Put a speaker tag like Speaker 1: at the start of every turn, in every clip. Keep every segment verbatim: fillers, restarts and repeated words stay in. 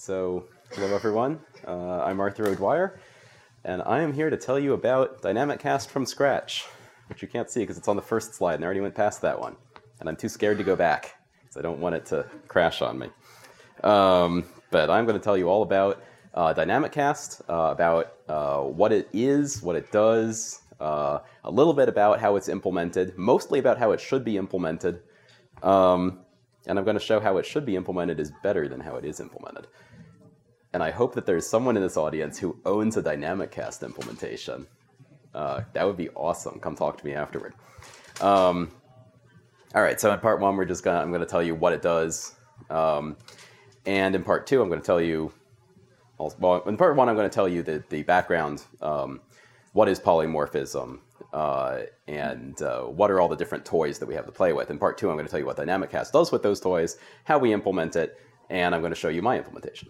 Speaker 1: So, hello everyone. Uh, I'm Arthur O'Dwyer, and I am here to tell you about Dynamic Cast from scratch, which you can't see because it's on the first slide, and I already went past that one. And I'm too scared to go back, because I don't want it to crash on me. Um, but I'm going to tell you all about uh, Dynamic Cast, uh, about uh, what it is, what it does, uh, a little bit about how it's implemented, mostly about how it should be implemented. Um, and I'm going to show how it should be implemented is better than how it is implemented. And I hope that there's someone in this audience who owns a Dynamic Cast implementation. Uh, that would be awesome. Come talk to me afterward. Um, all right, so in part one, we're just gonna I'm going to tell you what it does. Um, and in part two, I'm going to tell you, well, in part one, I'm going to tell you the, the background, um, what is polymorphism, uh, and uh, what are all the different toys that we have to play with. In part two, I'm going to tell you what Dynamic Cast does with those toys, how we implement it, and I'm going to show you my implementation.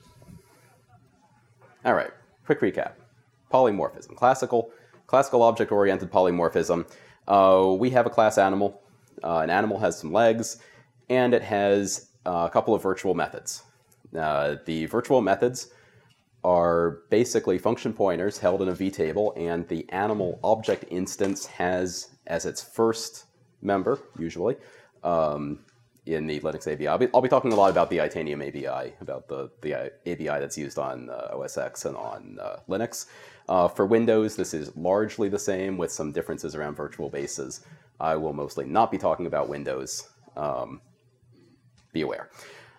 Speaker 1: All right, quick recap. Polymorphism, classical, classical object-oriented polymorphism. Uh, we have a class animal. Uh, an animal has some legs, and it has uh, a couple of virtual methods. Uh, the virtual methods are basically function pointers held in a vtable, and the animal object instance has as its first member, usually, um, in the Linux A B I. I'll be, I'll be talking a lot about the Itanium A B I, about the, the A B I that's used on uh, O S X and on uh, Linux. Uh, for Windows, this is largely the same with some differences around virtual bases. I will mostly not be talking about Windows. Um, be aware.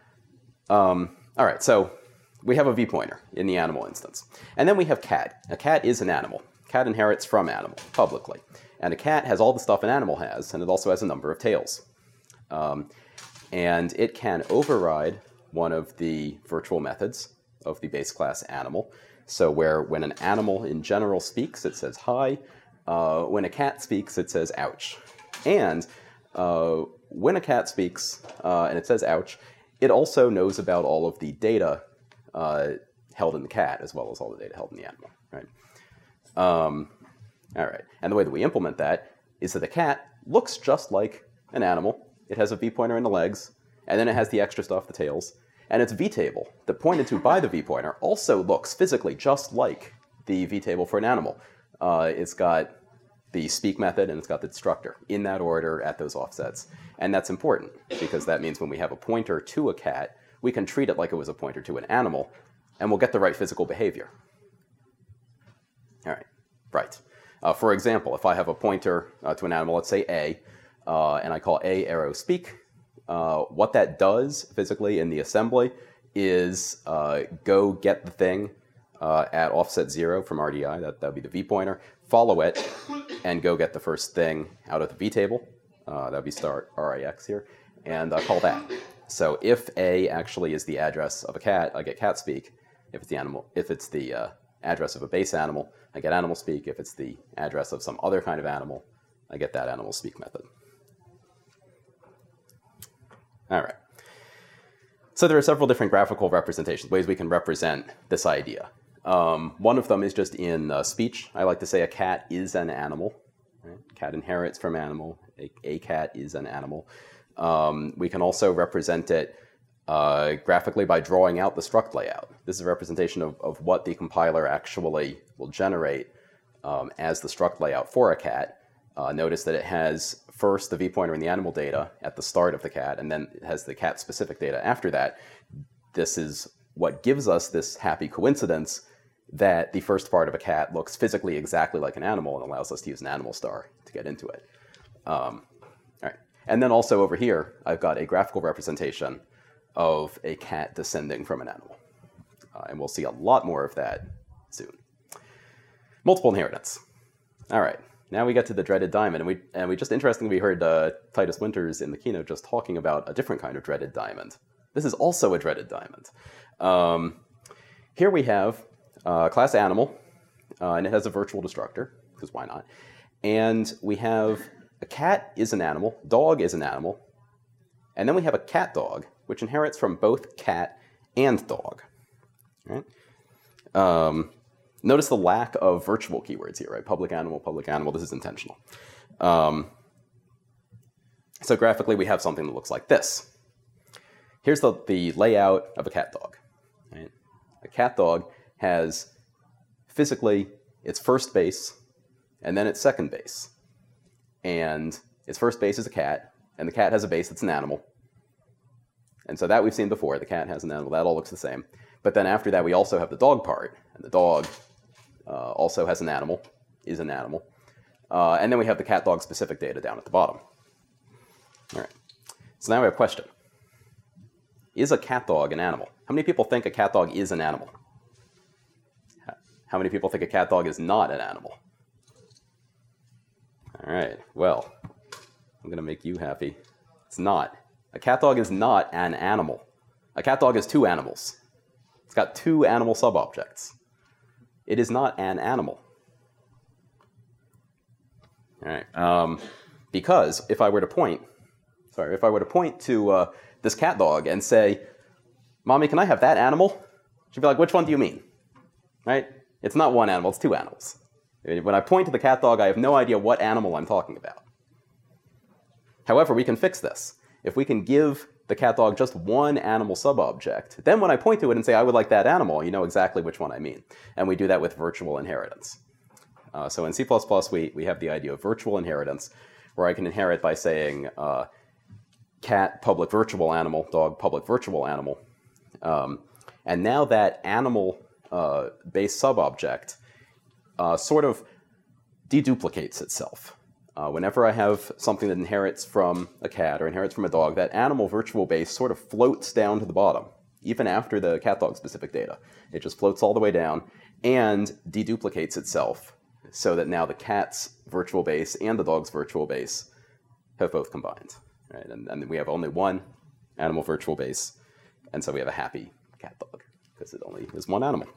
Speaker 1: Um, all right, so we have a vpointer in the animal instance. And then we have cat. A cat is an animal. Cat inherits from animal, publicly. And a cat has all the stuff an animal has, and it also has a number of tails. Um, and it can override one of the virtual methods of the base class animal. So where when an animal in general speaks, it says hi. Uh, when a cat speaks, it says ouch. And uh, when a cat speaks uh, and it says ouch, it also knows about all of the data uh, held in the cat as well as all the data held in the animal, right? Um, all right. And the way that we implement that is that the cat looks just like an animal. It has a vpointer in the legs, and then it has the extra stuff, the tails. And its vtable, that pointed to by the vpointer, also looks physically just like the vtable for an animal. Uh, it's got the speak method, and it's got the destructor in that order at those offsets. And that's important, because that means when we have a pointer to a cat, we can treat it like it was a pointer to an animal, and we'll get the right physical behavior. All right, right. Uh, for example, if I have a pointer uh, to an animal, let's say A, uh, and I call A arrow speak, uh, what that does physically in the assembly is uh, go get the thing uh, at offset zero from R D I, that would be the vpointer, follow it, and go get the first thing out of the vtable, uh, that would be start R I X here, and uh, call that. So if A actually is the address of a cat, I get cat speak. If it's the animal, if it's the uh, address of a base animal, I get animal speak. If it's the address of some other kind of animal, I get that animal speak method. All right. So there are several different graphical representations, ways we can represent this idea. Um, one of them is just in uh, speech. I like to say a cat is an animal. Right? Cat inherits from animal. A, a cat is an animal. Um, we can also represent it uh, graphically by drawing out the struct layout. This is a representation of, of what the compiler actually will generate um, as the struct layout for a cat. Uh, notice that it has first the vpointer and the animal data at the start of the cat, and then it has the cat-specific data after that. This is what gives us this happy coincidence that the first part of a cat looks physically exactly like an animal and allows us to use an animal star to get into it. Um, all right. And then also over here, I've got a graphical representation of a cat descending from an animal. Uh, and we'll see a lot more of that soon. Multiple inheritance. All right. Now we get to the dreaded diamond. And we, and we just interestingly heard uh, Titus Winters in the keynote just talking about a different kind of dreaded diamond. This is also a dreaded diamond. Um, here we have uh, class animal, uh, and it has a virtual destructor, because why not? And we have a cat is an animal, dog is an animal, and then we have a cat dog, which inherits from both cat and dog. Right? Um, notice the lack of virtual keywords here, right? Public animal, public animal, this is intentional. Um, so graphically, we have something that looks like this. Here's the, the layout of a cat dog. Right? cat dog has physically its first base and then its second base. And its first base is a cat, and the cat has a base that's an animal. And so that we've seen before. The cat has an animal. That all looks the same. But then after that, we also have the dog part. And the dog uh, also has an animal, is an animal. Uh, and then we have the cat-dog specific data down at the bottom. All right. So now we have a question. Is a cat dog an animal? How many people think a cat dog is an animal? How many people think a cat dog is not an animal? All right. Well, I'm going to make you happy. It's not. A cat dog is not an animal. A cat dog is two animals. It's got two animal subobjects. It is not an animal. All right. Um, because if I were to point, sorry, if I were to point to uh, this cat dog and say, "Mommy, can I have that animal?" She'd be like, "Which one do you mean?" Right? It's not one animal, it's two animals. When I point to the cat dog, I have no idea what animal I'm talking about. However, we can fix this. If we can give the cat dog just one animal subobject, then when I point to it and say, "I would like that animal," you know exactly which one I mean. And we do that with virtual inheritance. Uh, so in C plus plus, we, we have the idea of virtual inheritance, where I can inherit by saying uh, cat public virtual animal, dog public virtual animal. Um, and now that animal uh, base subobject uh, sort of deduplicates itself. Uh, whenever I have something that inherits from a cat or inherits from a dog, that animal virtual base sort of floats down to the bottom, even after the cat dog specific data. It just floats all the way down and deduplicates itself, so that now the cat's virtual base and the dog's virtual base have both combined. Right? And, and we have only one animal virtual base, and so we have a happy cat dog, because it only is one animal.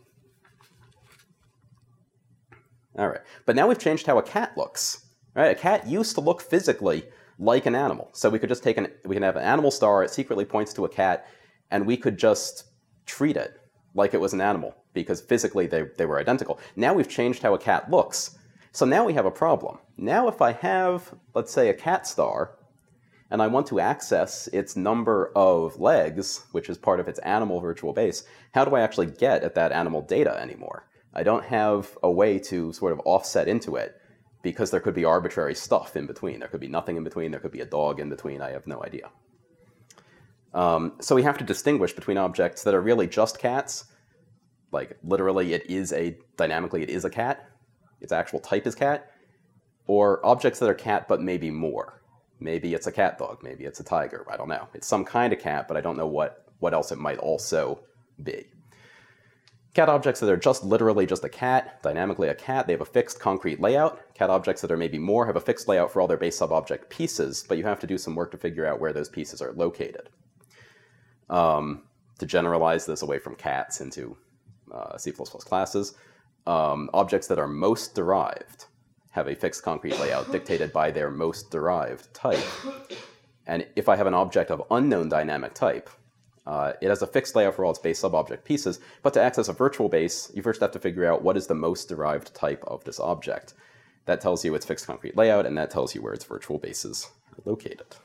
Speaker 1: All right, but now we've changed how a cat looks. Right? A cat used to look physically like an animal. So we could just take an, we can have an animal star, it secretly points to a cat, and we could just treat it like it was an animal, because physically they, they were identical. Now we've changed how a cat looks. So now we have a problem. Now if I have, let's say, a cat star, and I want to access its number of legs, which is part of its animal virtual base, how do I actually get at that animal data anymore? I don't have a way to sort of offset into it, because there could be arbitrary stuff in between. There could be nothing in between. There could be a dog in between. I have no idea. Um, so we have to distinguish between objects that are really just cats, like literally it is a, dynamically it is a cat, its actual type is cat, or objects that are cat but maybe more. Maybe it's a cat dog, maybe it's a tiger, I don't know. It's some kind of cat, but I don't know what, what else it might also be. Cat objects that are just literally just a cat, dynamically a cat, they have a fixed concrete layout. Cat objects that are maybe more have a fixed layout for all their base subobject pieces, but you have to do some work to figure out where those pieces are located. Um, to generalize this away from cats into uh, C plus plus classes, um, objects that are most derived have a fixed concrete layout dictated by their most derived type. And if I have an object of unknown dynamic type, Uh, it has a fixed layout for all its base subobject pieces, but to access a virtual base, you first have to figure out what is the most derived type of this object. That tells you its fixed concrete layout, and that tells you where its virtual bases are located.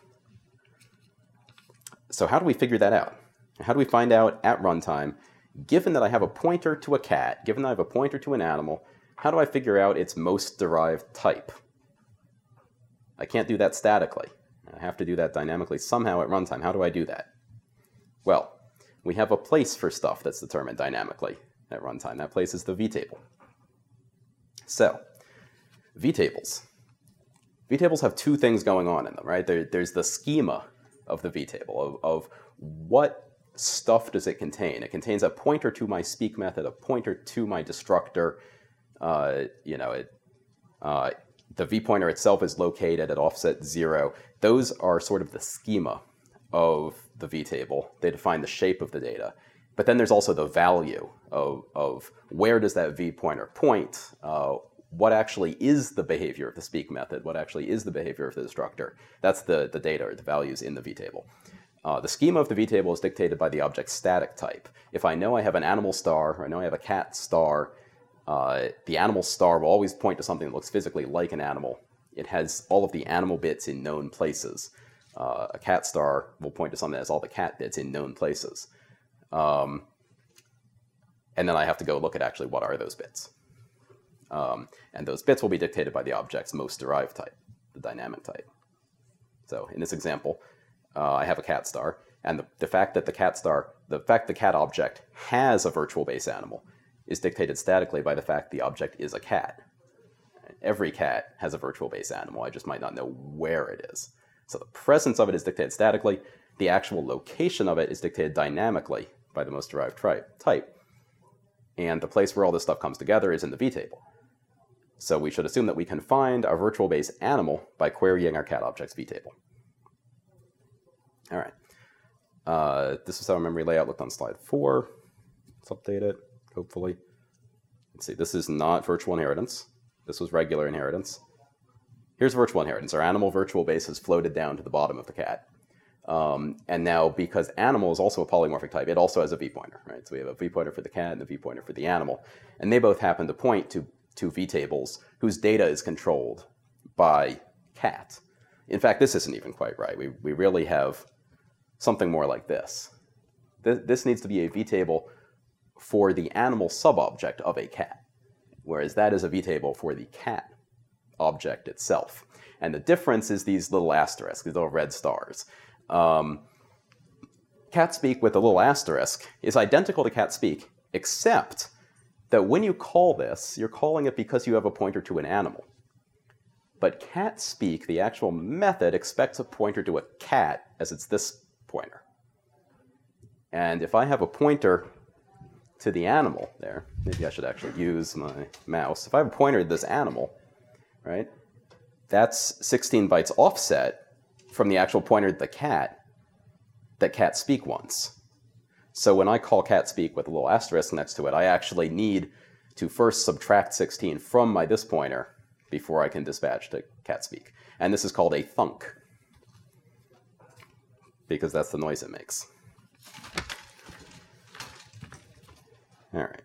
Speaker 1: So how do we figure that out? How do we find out at runtime, given that I have a pointer to a cat, given that I have a pointer to an animal, how do I figure out its most derived type? I can't do that statically. I have to do that dynamically somehow at runtime. How do I do that? Well, we have a place for stuff that's determined dynamically at runtime. That place is the vtable. So, vtables. Vtables have two things going on in them, right? There, there's the schema of the vtable, of, of what stuff does it contain. It contains a pointer to my speak method, a pointer to my destructor. Uh, you know, it, uh, the v-pointer itself is located at offset zero. Those are sort of the schema of the vtable. They define the shape of the data. But then there's also the value of, of where does that v-pointer point, uh, what actually is the behavior of the speak method, what actually is the behavior of the destructor. That's the, the data or the values in the vtable. Uh, the schema of the vtable is dictated by the object's static type. If I know I have an animal star, or I know I have a cat star, uh, the animal star will always point to something that looks physically like an animal. It has all of the animal bits in known places. Uh, a cat star will point to something that has all the cat bits in known places. Um, And then I have to go look at actually what are those bits. Um, and those bits will be dictated by the object's most derived type, the dynamic type. So in this example, uh, I have a cat star, and the, the fact that the cat star, the fact the cat object has a virtual base animal is dictated statically by the fact the object is a cat. Every cat has a virtual base animal, I just might not know where it is. So the presence of it is dictated statically, the actual location of it is dictated dynamically by the most derived type. And the place where all this stuff comes together is in the vtable. So we should assume that we can find our virtual base animal by querying our cat object's vtable. All right. Uh, this is how our memory layout looked on slide four. Let's update it, hopefully. Let's see, this is not virtual inheritance. This was regular inheritance. Here's virtual inheritance. Our animal virtual base has floated down to the bottom of the cat. Um, and now, because animal is also a polymorphic type, it also has a v-pointer, right? So we have a v-pointer for the cat and a v-pointer for the animal. And they both happen to point to two vtables whose data is controlled by cat. In fact, this isn't even quite right. We, we really have something more like this. This, this needs to be a vtable for the animal subobject of a cat, whereas that is a vtable for the cat object itself. And the difference is these little asterisks, these little red stars. Um, cat speak with a little asterisk is identical to cat speak, except that when you call this, you're calling it because you have a pointer to an animal. But cat speak, the actual method, expects a pointer to a cat as it's this pointer. And if I have a pointer to the animal there, maybe I should actually use my mouse. If I have a pointer to this animal, right, that's sixteen bytes offset from the actual pointer to the cat that cat speak wants. So when I call cat speak with a little asterisk next to it, I actually need to first subtract sixteen from my this pointer before I can dispatch to cat speak. And this is called a thunk, because that's the noise it makes. All right.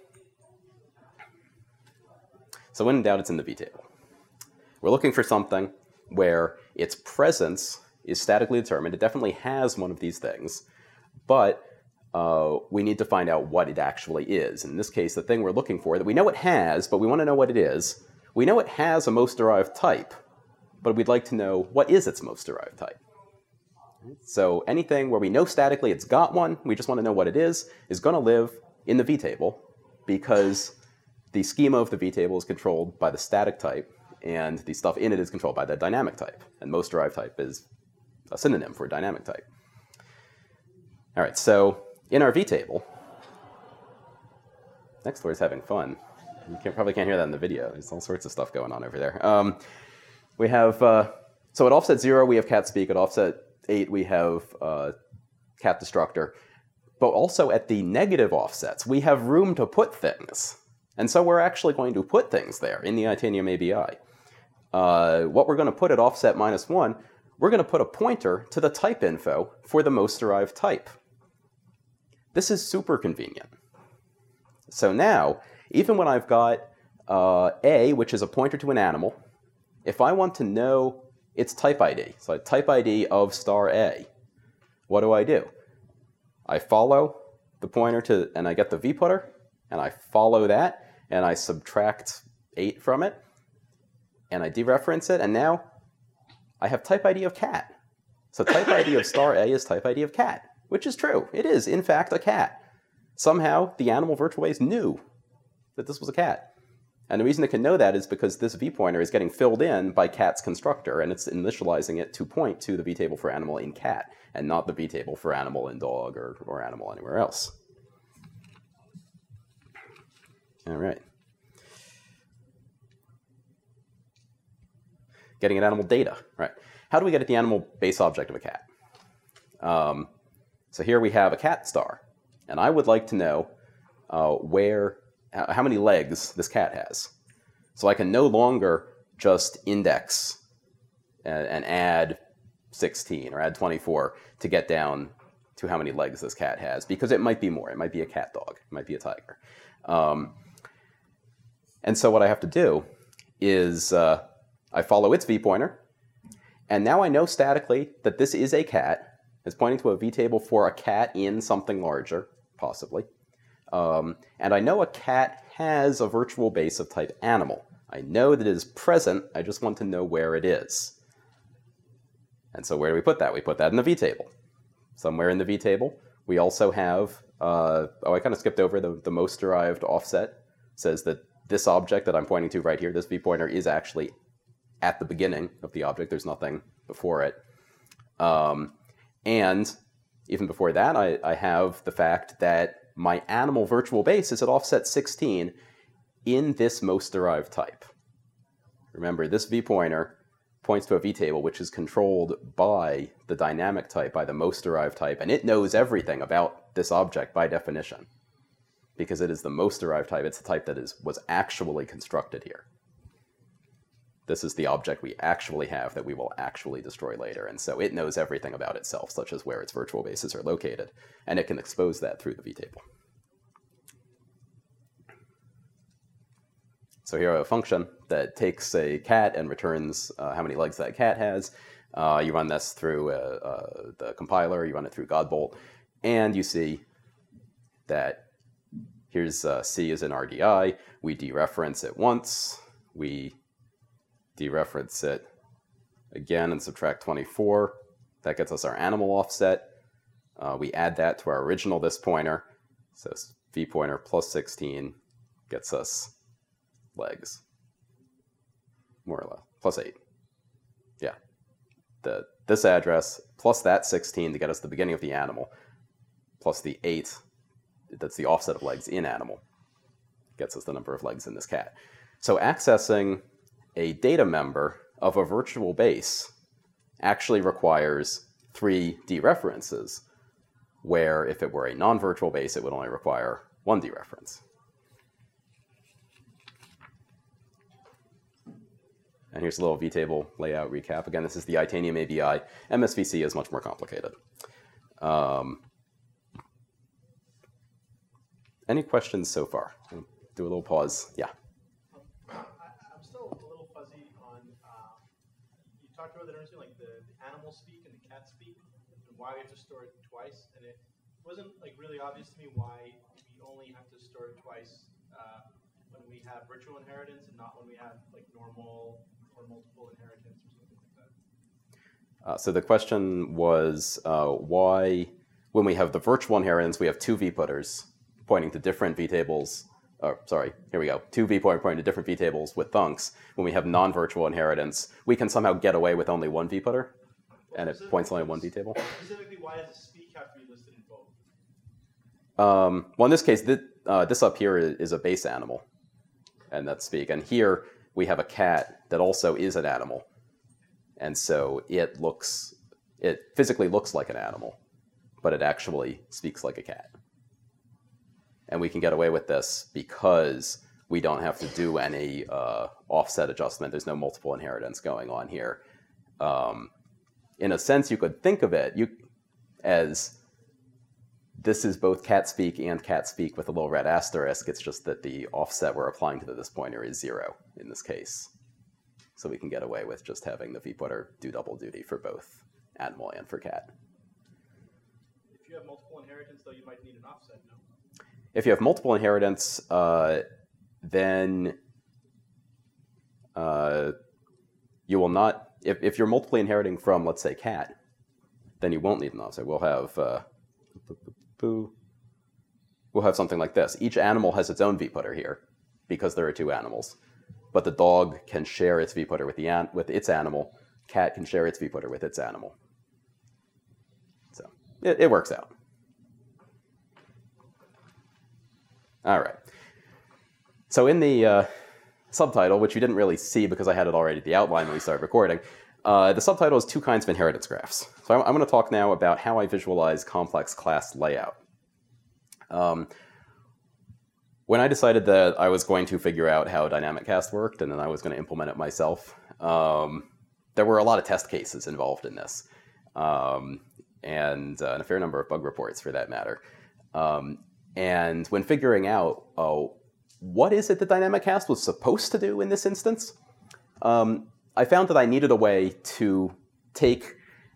Speaker 1: So when in doubt, it's in the vtable. We're looking for something where its presence is statically determined. It definitely has one of these things, but uh, we need to find out what it actually is. In this case, the thing we're looking for, that we know it has, but we want to know what it is. We know it has a most derived type, but we'd like to know what is its most derived type. So anything where we know statically it's got one, we just want to know what it is, is going to live in the vtable, because the schema of the vtable is controlled by the static type, and the stuff in it is controlled by the dynamic type. And most derived type is a synonym for dynamic type. All right, so in our vtable, Nextdoor is having fun. You can, probably can't hear that in the video. There's all sorts of stuff going on over there. Um, we have, uh, so at offset zero, we have cat speak. At offset eight, we have uh, cat destructor. But also at the negative offsets, we have room to put things. And so we're actually going to put things there in the Itanium A B I. Uh, what we're going to put at offset minus one, we're going to put a pointer to the type info for the most derived type. This is super convenient. So now, even when I've got uh, A, which is a pointer to an animal, if I want to know its type I D, so type I D of star A, what do I do? I follow the pointer to, and I get the vputter, and I follow that, and I subtract eight from it, and I dereference it, and now I have type I D of cat. So type I D of star A is type I D of cat, which is true. It is, in fact, a cat. Somehow, the animal virtual base knew that this was a cat. And the reason it can know that is because this v-pointer is getting filled in by cat's constructor, and it's initializing it to point to the vtable for animal in cat, and not the vtable for animal in dog or, or animal anywhere else. All right. Getting at animal data, right? How do we get at the animal base object of a cat? Um, so here we have a cat star, and I would like to know uh, where, how many legs this cat has. So I can no longer just index and, and add sixteen or add twenty-four to get down to how many legs this cat has, because it might be more. It might be a cat dog. It might be a tiger. Um, and so what I have to do is uh, I follow its v-pointer, and now I know statically that this is a cat. It's pointing to a vtable for a cat in something larger, possibly. Um, and I know a cat has a virtual base of type animal. I know that it is present, I just want to know where it is. And so where do we put that? We put that in the vtable. Somewhere in the vtable, we also have, uh, oh, I kind of skipped over the, the most derived offset. Says that this object that I'm pointing to right here, this v-pointer, is actually at the beginning of the object. There's nothing before it. Um, and even before that, I, I have the fact that my animal virtual base is at offset sixteen in this most derived type. Remember, this v-pointer points to a vtable which is controlled by the dynamic type, by the most derived type, and it knows everything about this object by definition. Because it is the most derived type, it's the type that is was actually constructed here. This is the object we actually have that we will actually destroy later, and so it knows everything about itself, such as where its virtual bases are located, and it can expose that through the vtable. So here I have a function that takes a cat and returns uh, how many legs that cat has. Uh, you run this through uh, uh, the compiler, you run it through Godbolt, and you see that here's uh, C is in R D I. We dereference it once. We dereference it again and subtract twenty-four. That gets us our animal offset. Uh, we add that to our original this pointer. So v pointer plus sixteen gets us legs, more or less, plus eight. Yeah. The, this address plus that sixteen to get us the beginning of the animal, plus the eight, that's the offset of legs in animal, gets us the number of legs in this cat. So accessing a data member of a virtual base actually requires three dereferences, where if it were a non-virtual base, it would only require one dereference. And here's a little vtable layout recap. Again, this is the Itanium A B I. M S V C is much more complicated. Um, any questions so far? I'll do a little pause. Yeah.
Speaker 2: I'm still a little fuzzy on, uh, you talked about the difference between like the, the animal speak and the cat speak, and why we have to store it twice. And it wasn't like really obvious to me why we only have to store it twice uh, when we have virtual inheritance and not when we have like normal or multiple inheritance or something like that.
Speaker 1: Uh, so the question was uh, why, when we have the virtual inheritance, we have two v-putters pointing to different vtables. Oh, sorry, here we go. Two v-pointers pointing to different vtables with thunks. When we have non-virtual inheritance, we can somehow get away with only one v-putter, and it points only one vtable.
Speaker 2: Specifically, why does the speak have to be listed in both?
Speaker 1: Um, well, in this case, th uh, this up here is a base animal, and that's speak. And here we have a cat that also is an animal, and so it looks, it physically looks like an animal, but it actually speaks like a cat. And we can get away with this because we don't have to do any uh, offset adjustment. There's no multiple inheritance going on here. Um, in a sense, you could think of it you, as this is both cat speak and cat speak with a little red asterisk. It's just that the offset we're applying to this pointer is zero in this case. So we can get away with just having the v-putter do double duty for both animal and for cat.
Speaker 2: If you have multiple inheritance, though, you might need an offset, no?
Speaker 1: If you have multiple inheritance, uh, then uh, you will not, if, if you're multiply inheriting from, let's say, cat, then you won't need an offset. We'll have, uh, we'll have something like this. Each animal has its own v-putter here because there are two animals. But the dog can share its v-putter with, the an with its animal. Cat can share its v-putter with its animal. So it, it works out. All right. So in the uh, subtitle, which you didn't really see because I had it already at the outline when we started recording, uh, the subtitle is two kinds of inheritance graphs. So I'm, I'm going to talk now about how I visualize complex class layout. Um, when I decided that I was going to figure out how dynamic cast worked and then I was going to implement it myself, um, there were a lot of test cases involved in this, um, and, uh, and a fair number of bug reports for that matter. Um, And when figuring out, oh, what is it that dynamic cast was supposed to do in this instance, um, I found that I needed a way to take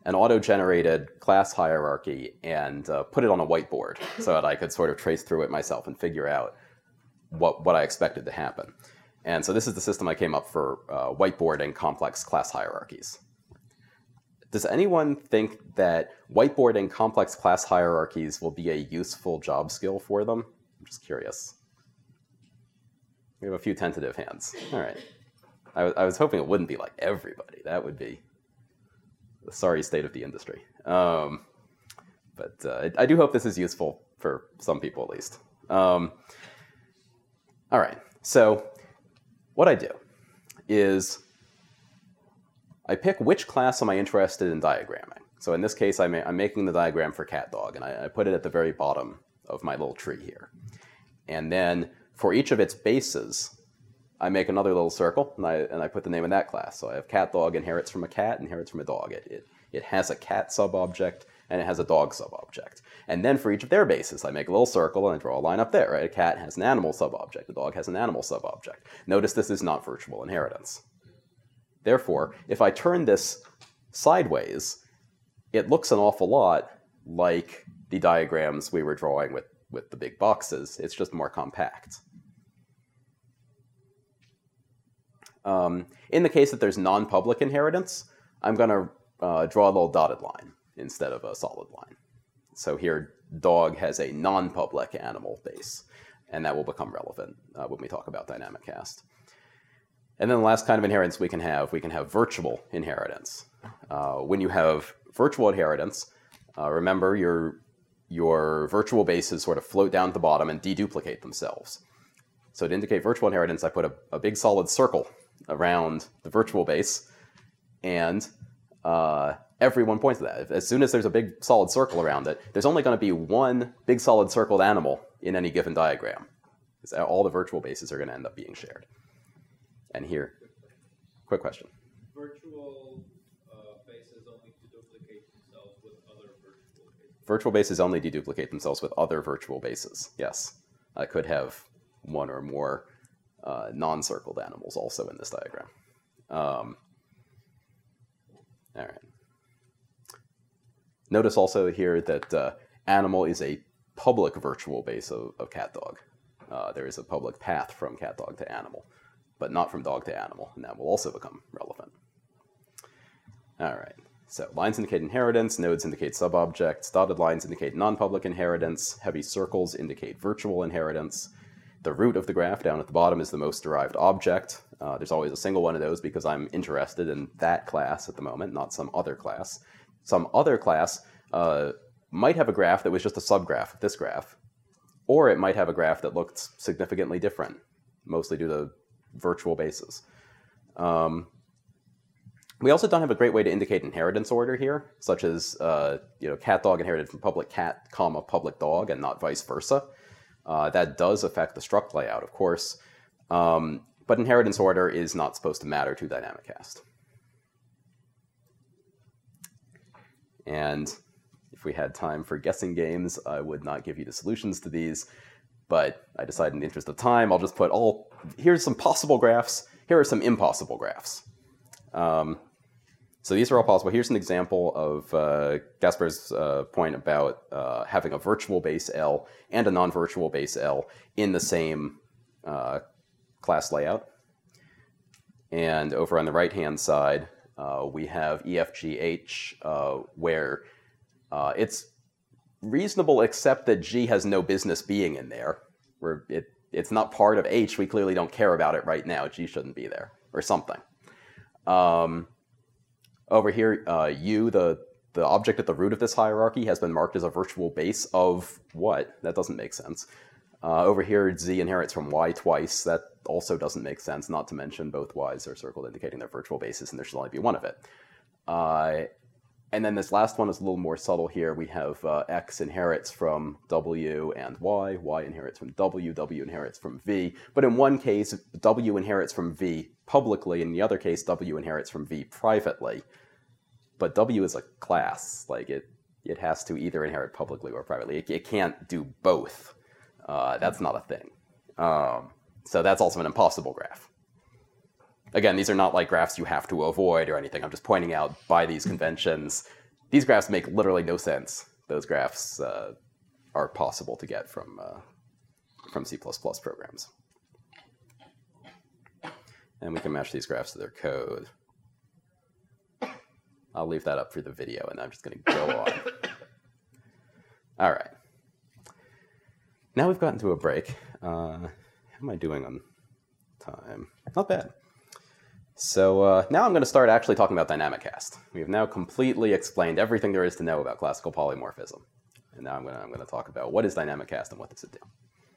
Speaker 1: an auto-generated class hierarchy and uh, put it on a whiteboard so that I could sort of trace through it myself and figure out what, what I expected to happen. And so this is the system I came up for uh, whiteboarding complex class hierarchies. Does anyone think that whiteboarding complex class hierarchies will be a useful job skill for them? I'm just curious. We have a few tentative hands. All right. I, I was hoping it wouldn't be like everybody. That would be the sorry state of the industry. Um, but uh, I, I do hope this is useful for some people at least. Um, all right. So what I do is I pick which class am I interested in diagramming. So in this case, I'm, I'm making the diagram for CatDog, and I, I put it at the very bottom of my little tree here. And then for each of its bases, I make another little circle, and I, and I put the name of that class. So I have CatDog inherits from a cat, inherits from a dog. It, it, it has a cat subobject, and it has a dog subobject. And then for each of their bases, I make a little circle, and I draw a line up there. Right? A cat has an animal subobject. A dog has an animal subobject. Notice this is not virtual inheritance. Therefore, if I turn this sideways, it looks an awful lot like the diagrams we were drawing with, with the big boxes. It's just more compact. Um, in the case that there's non-public inheritance, I'm going to uh, draw a little dotted line instead of a solid line. So here, dog has a non-public animal base, and that will become relevant uh, when we talk about dynamic cast. And then the last kind of inheritance we can have, we can have virtual inheritance. Uh, when you have virtual inheritance, uh, remember your, your virtual bases sort of float down to the bottom and deduplicate themselves. So to indicate virtual inheritance, I put a, a big solid circle around the virtual base, and uh, everyone points to that. As soon as there's a big solid circle around it, there's only going to be one big solid circled animal in any given diagram, because all the virtual bases are going to end up being shared. And here, quick question.
Speaker 3: Virtual uh, bases only deduplicate themselves with other virtual bases.
Speaker 1: Virtual bases only deduplicate themselves with other virtual bases, yes. I could have one or more uh, non-circled animals also in this diagram. Um, all right. Notice also here that uh, animal is a public virtual base of, of CatDog. Uh, there is a public path from CatDog to animal, but not from dog to animal, and that will also become relevant. All right, so lines indicate inheritance, nodes indicate subobjects, dotted lines indicate non-public inheritance, heavy circles indicate virtual inheritance. The root of the graph down at the bottom is the most derived object. Uh, there's always a single one of those because I'm interested in that class at the moment, not some other class. Some other class uh, might have a graph that was just a subgraph of this graph, or it might have a graph that looked significantly different, mostly due to virtual bases. Um, we also don't have a great way to indicate inheritance order here, such as uh, you know, CatDog inherited from public cat, comma, public dog, and not vice versa. Uh, that does affect the struct layout, of course, um, but inheritance order is not supposed to matter to dynamic cast. And if we had time for guessing games, I would not give you the solutions to these, but I decided in the interest of time, I'll just put all, here's some possible graphs, here are some impossible graphs. Um, so these are all possible. Here's an example of uh, Gaspar's uh, point about uh, having a virtual base L and a non-virtual base L in the same uh, class layout. And over on the right-hand side, uh, we have E F G H, uh, where uh, it's reasonable except that G has no business being in there. Where it, it's not part of H, we clearly don't care about it right now. G shouldn't be there, or something. Um, over here, uh, U, the, the object at the root of this hierarchy, has been marked as a virtual base of what? That doesn't make sense. Uh, over here, Z inherits from Y twice. That also doesn't make sense, not to mention both Ys are circled indicating their virtual bases, and there should only be one of it. Uh, and then this last one is a little more subtle here. We have uh, X inherits from W and Y, Y inherits from W, W inherits from V. But in one case, W inherits from V publicly, in the other case, W inherits from V privately. But W is a class. Like it, it has to either inherit publicly or privately. It, it can't do both. Uh, that's not a thing. Um, so that's also an impossible graph. Again, these are not like graphs you have to avoid or anything. I'm just pointing out by these conventions, these graphs make literally no sense. Those graphs uh, are possible to get from, uh, from C plus plus programs. And we can match these graphs to their code. I'll leave that up for the video, and I'm just going to go on. All right. Now we've gotten to a break. Uh, how am I doing on time? Not bad. So uh, now I'm going to start actually talking about dynamic cast. We have now completely explained everything there is to know about classical polymorphism. And now I'm going to, I'm going to talk about what is dynamic cast and what does it do.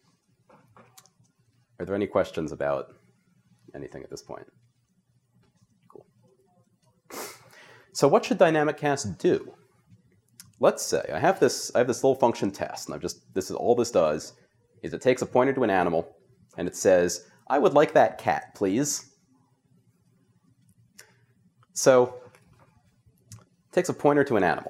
Speaker 1: Are there any questions about anything at this point? Cool. So what should dynamic cast do? Let's say I have this I have this little function test, and I've just this is all this does is it takes a pointer to an animal, and it says, I would like that cat, please. So it takes a pointer to an animal.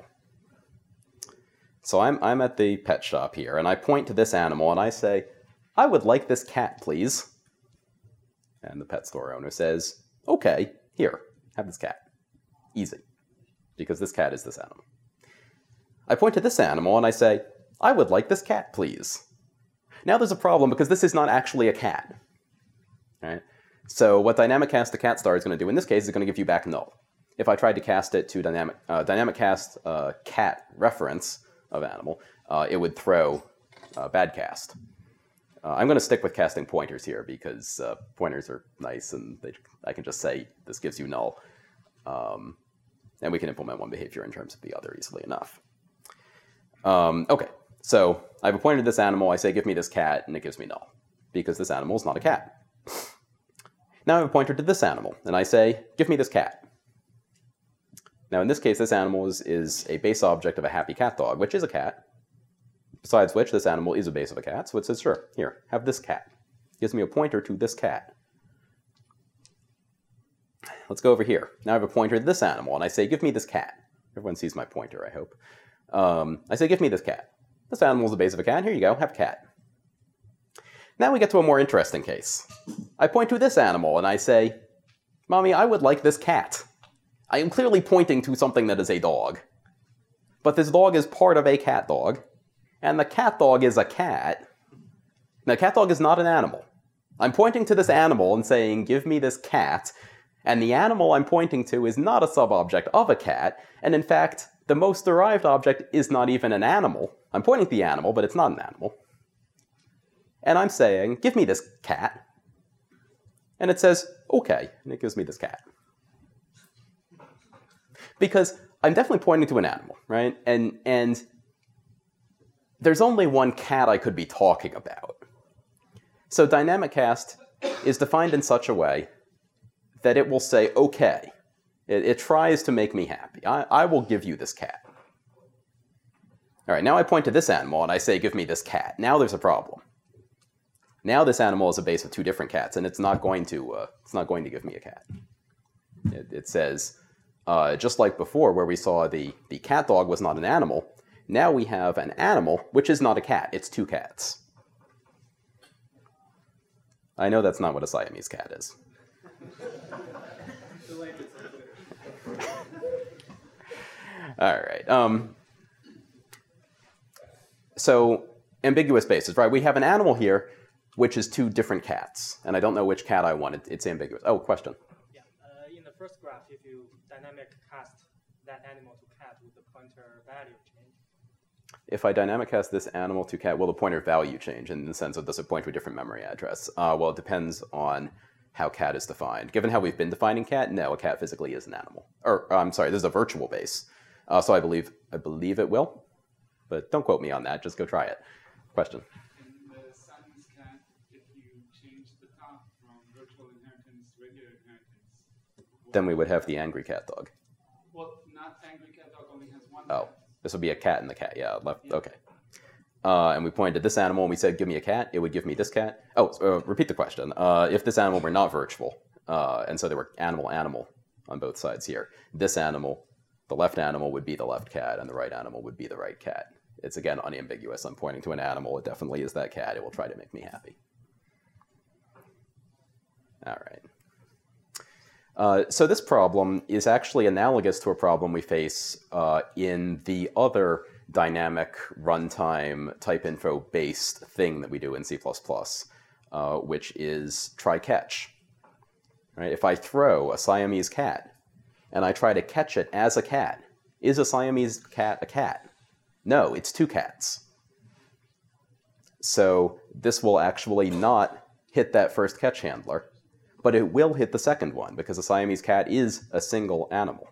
Speaker 1: So I'm I'm at the pet shop here, and I point to this animal, and I say, I would like this cat, please. And the pet store owner says, okay, here, have this cat. Easy, because this cat is this animal. I point to this animal and I say, I would like this cat, please. Now there's a problem because this is not actually a cat. Right? So what dynamic cast to cat star is going to do in this case is going to give you back null. If I tried to cast it to dynamic, uh, dynamic cast uh, cat reference of animal, uh, it would throw uh, bad cast. Uh, I'm going to stick with casting pointers here because uh, pointers are nice and they, I can just say this gives you null. Um, and we can implement one behavior in terms of the other easily enough. Um, okay, so I've appointed this animal, I say give me this cat, and it gives me null, because this animal is not a cat. Now I've appointed to this animal, and I say give me this cat. Now in this case, this animal is, is a base object of a happy cat dog, which is a cat, besides which this animal is a base of a cat, so it says sure, here, have this cat. It gives me a pointer to this cat. Let's go over here. Now I have a pointer to this animal, and I say give me this cat. Everyone sees my pointer, I hope. Um, I say, give me this cat. This animal is the base of a cat. Here you go, have cat. Now we get to a more interesting case. I point to this animal and I say, Mommy, I would like this cat. I am clearly pointing to something that is a dog. But this dog is part of a cat dog, and the cat dog is a cat. Now, cat dog is not an animal. I'm pointing to this animal and saying, give me this cat, and the animal I'm pointing to is not a subobject of a cat, and in fact, the most derived object is not even an animal. I'm pointing to the animal, but it's not an animal. And I'm saying, give me this cat. And it says, okay, and it gives me this cat. Because I'm definitely pointing to an animal, right? And, and there's only one cat I could be talking about. So dynamic cast is defined in such a way that it will say, okay. It, it tries to make me happy. I, I will give you this cat. All right, now I point to this animal and I say, give me this cat. Now there's a problem. Now this animal is a base of two different cats, and it's not going to, uh, it's not going to give me a cat. It, it says, uh, just like before where we saw the, the cat dog was not an animal, now we have an animal which is not a cat. It's two cats. I know that's not what a Siamese cat is. All right. Um, so ambiguous bases, right? We have an animal here, which is two different cats, and I don't know which cat I want. It, it's ambiguous. Oh, question.
Speaker 4: Yeah. Uh, in the first graph, if you dynamic cast that animal to cat, would the pointer value change?
Speaker 1: If I dynamic cast this animal to cat, will the pointer value change in the sense of does it point to a different memory address? Uh, well, it depends on how cat is defined. Given how we've been defining cat, no, a cat physically is an animal. Or uh, I'm sorry, this is a virtual base. Uh, so I believe I believe it will, but don't quote me on that. Just go try it. Question.
Speaker 5: In the Siamese cat, if you change the top from virtual inheritance to regular inheritance,
Speaker 1: Then we would have the angry cat dog.
Speaker 5: well, not angry cat dog only has one.
Speaker 1: Oh,
Speaker 5: cat.
Speaker 1: this would be a cat and the cat. Yeah, left. Okay. Uh, and we pointed to this animal and we said, give me a cat. It would give me this cat. Oh, uh, repeat the question. Uh, if this animal were not virtual, uh, and so there were animal, animal on both sides here, this animal, the left animal would be the left cat and the right animal would be the right cat. It's, again, unambiguous. I'm pointing to an animal. It definitely is that cat. It will try to make me happy. All right. Uh, so this problem is actually analogous to a problem we face uh, in the other dynamic runtime type info based thing that we do in C plus plus, uh, which is try catch. Right? If I throw a Siamese cat and I try to catch it as a cat, is a Siamese cat a cat? No, it's two cats. So this will actually not hit that first catch handler, but it will hit the second one because a Siamese cat is a single animal.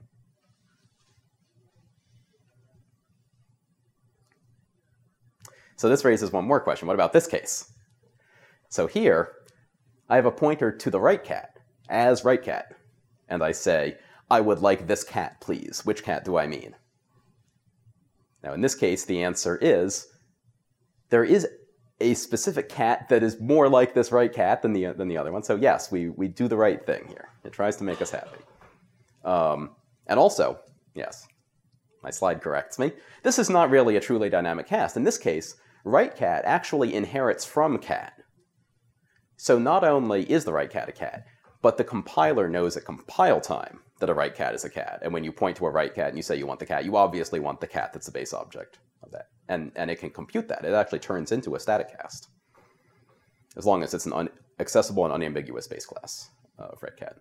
Speaker 1: So this raises one more question. What about this case? So here, I have a pointer to the right cat as right cat, and I say, I would like this cat, please. Which cat do I mean? Now, in this case, the answer is there is a specific cat that is more like this right cat than the than the other one. So yes, we, we do the right thing here. It tries to make us happy. Um, and also, yes, my slide corrects me. This is not really a truly dynamic cast. In this case, right cat actually inherits from cat. So not only is the right cat a cat, but the compiler knows at compile time that a right cat is a cat. And when you point to a right cat and you say you want the cat, you obviously want the cat that's the base object of that. And, and it can compute that. It actually turns into a static cast, as long as it's an un accessible and unambiguous base class of right cat.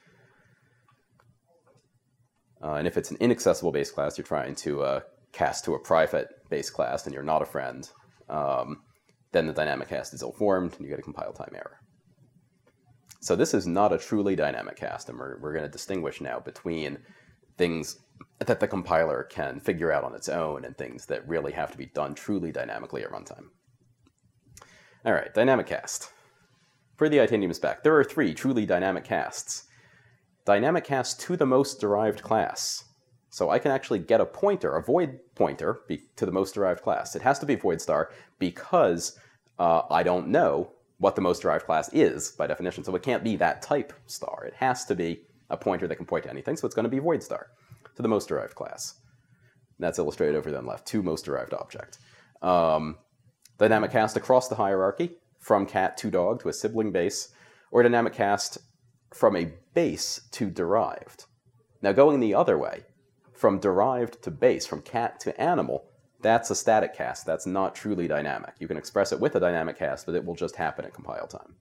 Speaker 1: Uh, and if it's an inaccessible base class, you're trying to uh, cast to a private base class and you're not a friend, um, then the dynamic cast is ill-formed and you get a compile time error. So this is not a truly dynamic cast, and we're, we're going to distinguish now between things that the compiler can figure out on its own and things that really have to be done truly dynamically at runtime. All right, dynamic cast. For the Itanium spec, there are three truly dynamic casts. Dynamic cast to the most derived class. So I can actually get a pointer, a void pointer, be, to the most derived class. It has to be void star because uh, I don't know what the most derived class is by definition. So it can't be that type star. It has to be a pointer that can point to anything. So it's going to be void star to the most derived class. And that's illustrated over there on the left, to most derived object. Um, dynamic cast across the hierarchy from cat to dog to a sibling base, or dynamic cast from a base to derived. Now going the other way, from derived to base, from cat to animal, that's a static cast. That's not truly dynamic. You can express it with a dynamic cast, but it will just happen at compile time.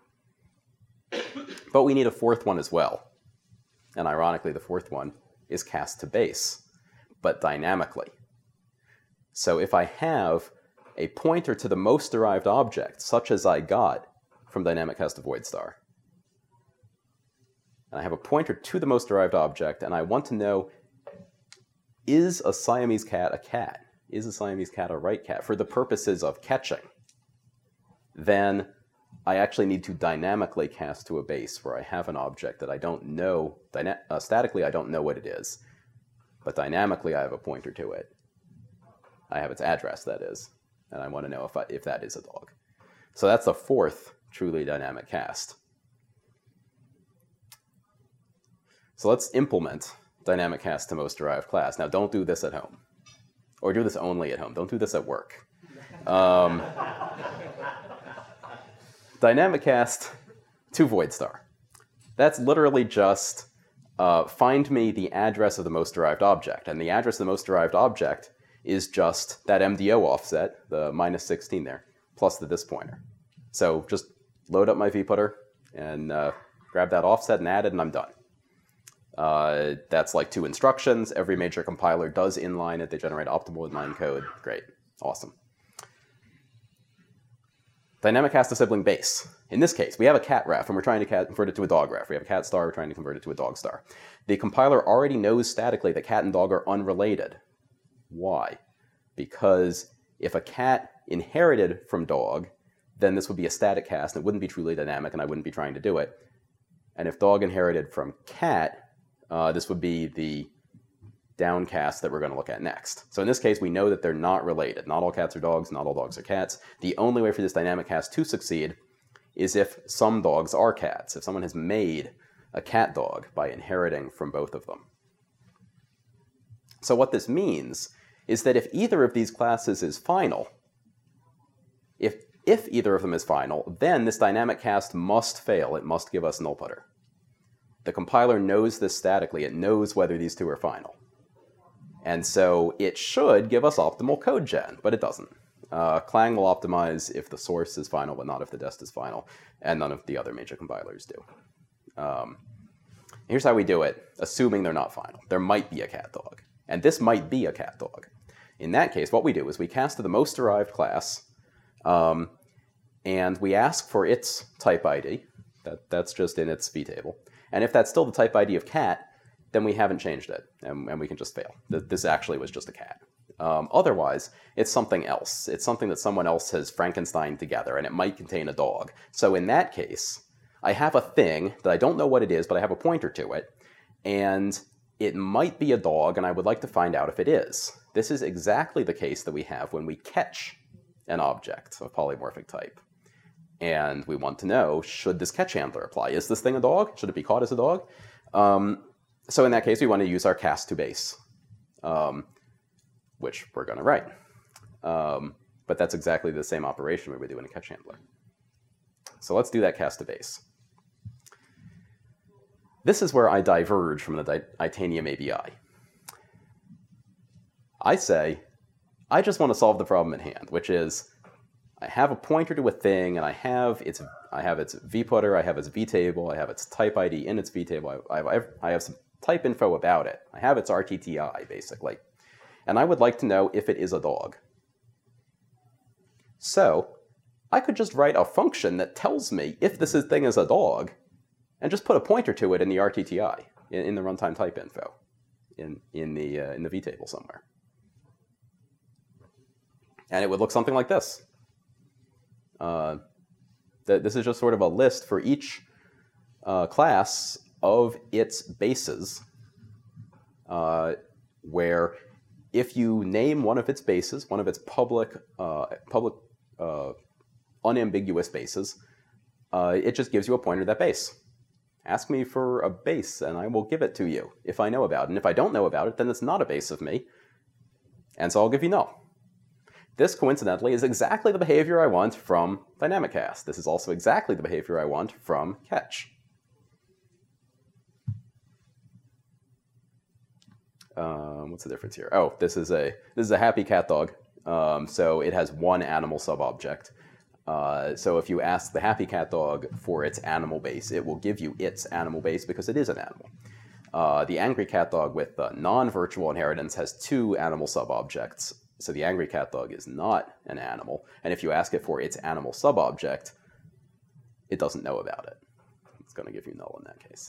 Speaker 1: But we need a fourth one as well. And ironically, the fourth one is cast to base, but dynamically. So if I have a pointer to the most derived object, such as I got from dynamic cast to void star, and I have a pointer to the most derived object, and I want to know, is a Siamese cat a cat? Is a Siamese cat a right cat? For the purposes of catching, then I actually need to dynamically cast to a base where I have an object that I don't know, dyna uh, statically I don't know what it is, but dynamically I have a pointer to it. I have its address, that is, and I want to know if, I, if that is a dog. So that's the fourth truly dynamic cast. So let's implement dynamic cast to most derived class. Now don't do this at home, or do this only at home. Don't do this at work. Um, dynamic cast to void star. That's literally just uh, find me the address of the most derived object, and the address of the most derived object is just that M D O offset, the minus sixteen there, plus the this pointer. So just load up my vputter and uh, grab that offset and add it, and I'm done. Uh, that's like two instructions. Every major compiler does inline it. They generate optimal inline code. Great. Awesome. Dynamic cast to sibling base. In this case, we have a cat ref, and we're trying to cat convert it to a dog ref. We have a cat star, we're trying to convert it to a dog star. The compiler already knows statically that cat and dog are unrelated. Why? Because if a cat inherited from dog, then this would be a static cast, and it wouldn't be truly dynamic, and I wouldn't be trying to do it. And if dog inherited from cat, uh, this would be the downcast that we're going to look at next. So in this case, we know that they're not related. Not all cats are dogs, not all dogs are cats. The only way for this dynamic cast to succeed is if some dogs are cats, if someone has made a cat dog by inheriting from both of them. So what this means is that if either of these classes is final, if, if either of them is final, then this dynamic cast must fail. It must give us null putter. the compiler knows this statically. It knows whether these two are final. And so it should give us optimal code gen, but it doesn't. Uh, Clang will optimize if the source is final, but not if the dest is final, and none of the other major compilers do. Um, here's how we do it, assuming they're not final. There might be a cat dog, and this might be a cat dog. In that case, what we do is we cast to the most derived class, um, and we ask for its type I D. That, that's just in its vtable. And if that's still the type I D of cat, then we haven't changed it, and, and we can just fail. This actually was just a cat. Um, otherwise, it's something else. It's something that someone else has Frankensteined together, and it might contain a dog. So in that case, I have a thing that I don't know what it is, but I have a pointer to it, and it might be a dog, and I would like to find out if it is. This is exactly the case that we have when we catch an object of polymorphic type. And we want to know, should this catch handler apply? Is this thing a dog? Should it be caught as a dog? Um, so in that case, we want to use our cast to base. Um, which we're going to write. Um, but that's exactly the same operation we would do in a catch handler. So let's do that cast to base. This is where I diverge from the Itanium A B I. I say, I just want to solve the problem at hand, which is I have a pointer to a thing, and I have its I have its vputter, I have its vtable, I have its type I D in its vtable, I, I, I have some type info about it. I have its R T T I, basically. And I would like to know if it is a dog. So I could just write a function that tells me if this thing is a dog, and just put a pointer to it in the R T T I, in, in the runtime type info, in, in, the, uh, in the vtable somewhere. And it would look something like this. Uh, th this is just sort of a list for each uh, class of its bases, uh, where if you name one of its bases, one of its public, uh, public uh, unambiguous bases, uh, it just gives you a pointer to that base. Ask me for a base, and I will give it to you if I know about it. And if I don't know about it, then it's not a base of me, and so I'll give you null. This, coincidentally, is exactly the behavior I want from dynamic cast. This is also exactly the behavior I want from catch. Um, what's the difference here? Oh, this is a this is a happy cat dog. Um, so it has one animal subobject. Uh, so if you ask the happy cat dog for its animal base, it will give you its animal base because it is an animal. Uh, the angry cat dog with uh, non-virtual inheritance has two animal subobjects. So the angry cat dog is not an animal. And if you ask it for its animal subobject, it doesn't know about it. It's going to give you null in that case.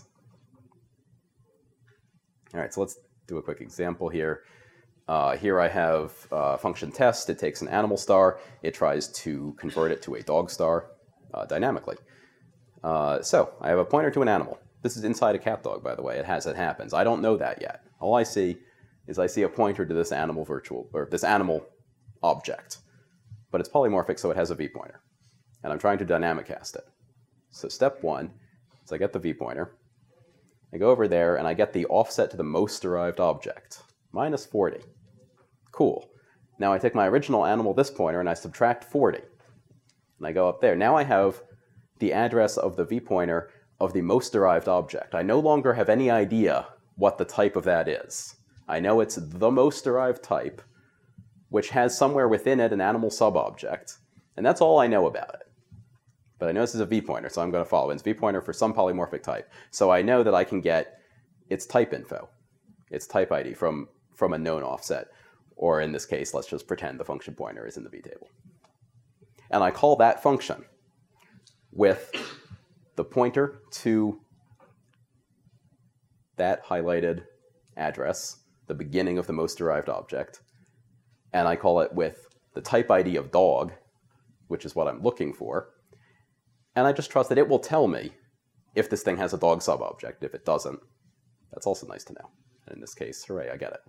Speaker 1: All right, so let's do a quick example here. Uh, here I have uh, function test. It takes an animal star. It tries to convert it to a dog star uh, dynamically. Uh, so I have a pointer to an animal. This is inside a cat dog, by the way. It has it happens. I don't know that yet. All I see is I see a pointer to this animal virtual or this animal object, but it's polymorphic, so it has a v pointer, and I'm trying to dynamic cast it. So step one is I get the v pointer. I go over there, and I get the offset to the most derived object, minus forty. Cool. Now I take my original animal, this pointer, and I subtract forty. And I go up there. Now I have the address of the v-pointer of the most derived object. I no longer have any idea what the type of that is. I know it's the most derived type, which has somewhere within it an animal subobject, and that's all I know about it. But I know this is a v-pointer, so I'm going to follow it. It's v-pointer for some polymorphic type. So I know that I can get its type info, its type I D from, from a known offset. Or in this case, let's just pretend the function pointer is in the vtable. And I call that function with the pointer to that highlighted address, the beginning of the most derived object. And I call it with the type I D of dog, which is what I'm looking for. And I just trust that it will tell me if this thing has a dog subobject. If it doesn't, that's also nice to know. And in this case, hooray, I get it.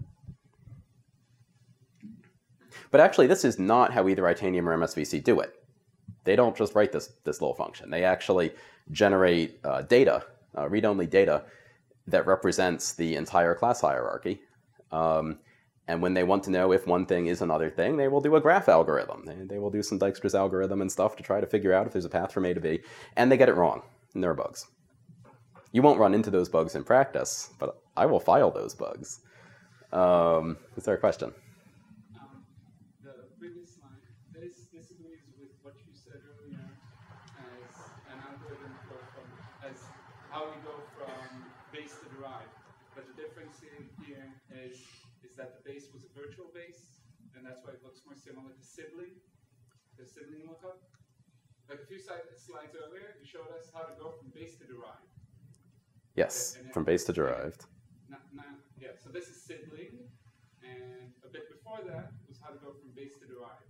Speaker 1: But actually, this is not how either Itanium or M S V C do it. They don't just write this, this little function. They actually generate uh, data, uh, read-only data, that represents the entire class hierarchy. Um, and when they want to know if one thing is another thing, they will do a graph algorithm. They, they will do some Dijkstra's algorithm and stuff to try to figure out if there's a path from A to B. And they get it wrong, and there are bugs. You won't run into those bugs in practice, but I will file those bugs. Um, is there a question?
Speaker 5: Um, the previous slide, this disagrees with what you said earlier as an algorithm go from, as how we go from base to derived. But the difference in here is, is that the base was a virtual base, and that's why it looks more similar to sibling, the sibling lookup. Like a few si- slides earlier, you showed us how to go from base to derived.
Speaker 1: Yes, from base to derived.
Speaker 5: Not, not, yeah, so this is sibling, and a bit before that was how to go from base to derived.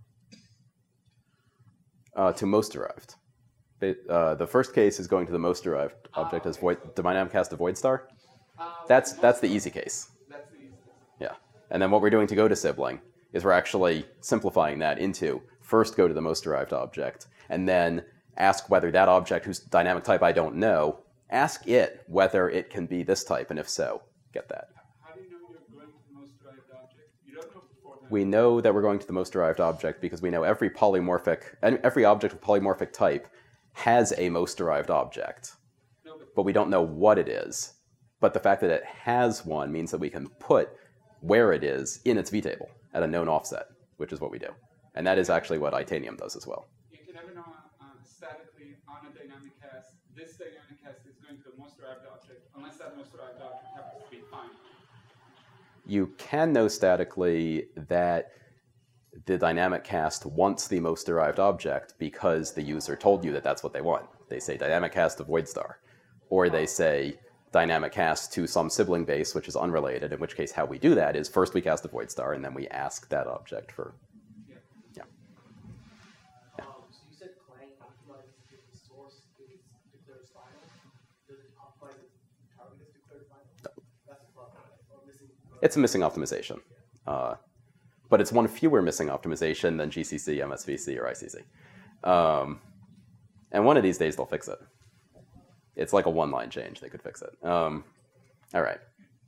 Speaker 1: Uh, to most derived. Ba- Uh, the first case is going to the most derived object
Speaker 5: Ah,
Speaker 1: as
Speaker 5: okay.
Speaker 1: void, the dynamic cast of void star.
Speaker 5: Uh,
Speaker 1: That's that's the easy case.
Speaker 5: That's the easiest.
Speaker 1: Yeah. And then what we're doing to go to sibling is we're actually simplifying that into first go to the most derived object, and then ask whether that object whose dynamic type I don't know, ask it whether it can be this type, and if so, get that.
Speaker 5: How do you know you're going to the most derived object? You don't know beforehand.
Speaker 1: We know that we're going to the most derived object because we know every polymorphic, and every object with polymorphic type has a most derived object,
Speaker 5: No, but
Speaker 1: but we don't know what it is. But the fact that it has one means that we can put where it is in its vtable at a known offset, which is what we do. And that is actually what Itanium does as well.
Speaker 5: you can never know uh, statically on a dynamic cast, this dynamic cast is going to the most derived object, unless that most derived object happens to be finite.
Speaker 1: You can know statically that the dynamic cast wants the most derived object because the user told you that that's what they want. They say dynamic cast of void star, or they say dynamic cast to some sibling base, which is unrelated, in which case how we do that is first we cast a void star, and then we ask that object for,
Speaker 5: Yeah.
Speaker 1: yeah.
Speaker 6: Um, so you said Clang optimizes if the source is declared final. Does it optimize if the target is declared final? That's a problem, right? Or missing.
Speaker 1: It's a missing optimization. Uh, but it's one fewer missing optimization than G C C, M S V C, or I C C. Um, and one of these days they'll fix it. It's like a one-line change. They could fix it. Um, all right.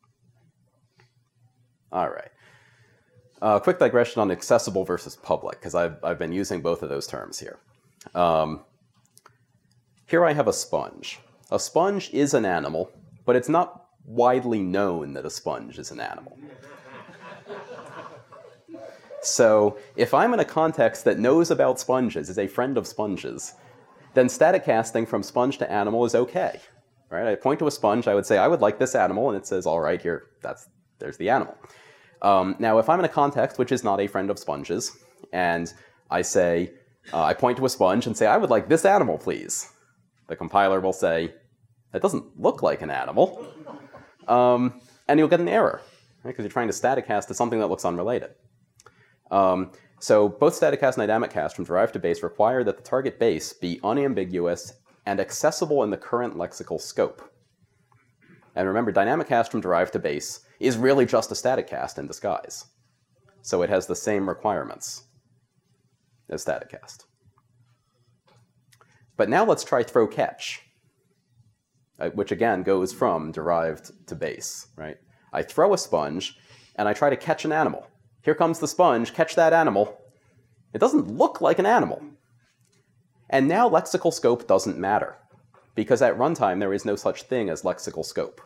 Speaker 1: All right. Uh, quick digression on accessible versus public, because I've, I've been using both of those terms here. Um, here I have a sponge. A sponge is an animal, but it's not widely known that a sponge is an animal. So if I'm in a context that knows about sponges, is a friend of sponges, then static casting from sponge to animal is okay. Right? I point to a sponge, I would say, I would like this animal, and it says, all right, here, that's, there's the animal. Um, now, if I'm in a context which is not a friend of sponges, and I say, uh, I point to a sponge and say, I would like this animal, please. The compiler will say, that doesn't look like an animal. Um, and you'll get an error, right? Because you're trying to static cast to something that looks unrelated. Um, so both static cast and dynamic cast from derived to base require that the target base be unambiguous and accessible in the current lexical scope. And remember, dynamic cast from derived to base is really just a static cast in disguise. So it has the same requirements as static cast. But now let's try throw catch, uh, which again goes from derived to base, right? I throw a sponge and I try to catch an animal. Here comes the sponge, catch that animal. It doesn't look like an animal. And now lexical scope doesn't matter, because at runtime there is no such thing as lexical scope.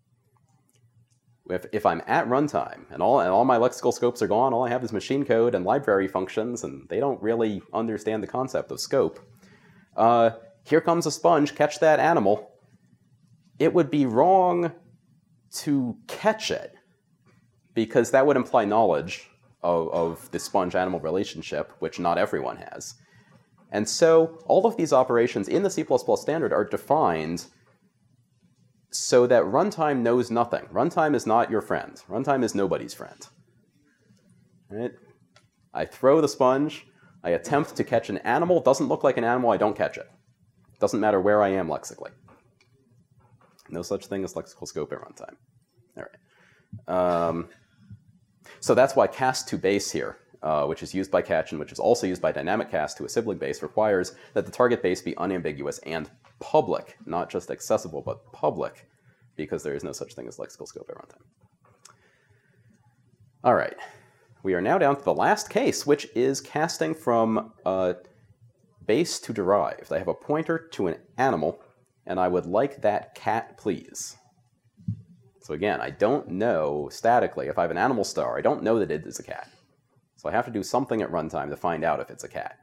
Speaker 1: If, if I'm at runtime and all, and all my lexical scopes are gone, all I have is machine code and library functions, and they don't really understand the concept of scope. Uh, here comes a sponge, catch that animal. It would be wrong to catch it, because that would imply knowledge of, of the sponge-animal relationship, which not everyone has. And so all of these operations in the C plus plus standard are defined so that runtime knows nothing. Runtime is not your friend. Runtime is nobody's friend. Right? I throw the sponge, I attempt to catch an animal, doesn't look like an animal, I don't catch it. Doesn't matter where I am lexically. No such thing as lexical scope at runtime. All right. Um, so that's why cast to base here, uh, which is used by catch and which is also used by dynamic cast to a sibling base, requires that the target base be unambiguous and public, not just accessible, but public, because there is no such thing as lexical scope at runtime. All right. We are now down to the last case, which is casting from uh, base to derived. I have a pointer to an animal, and I would like that cat, please. So again, I don't know statically, if I have an animal star, I don't know that it is a cat. So I have to do something at runtime to find out if it's a cat.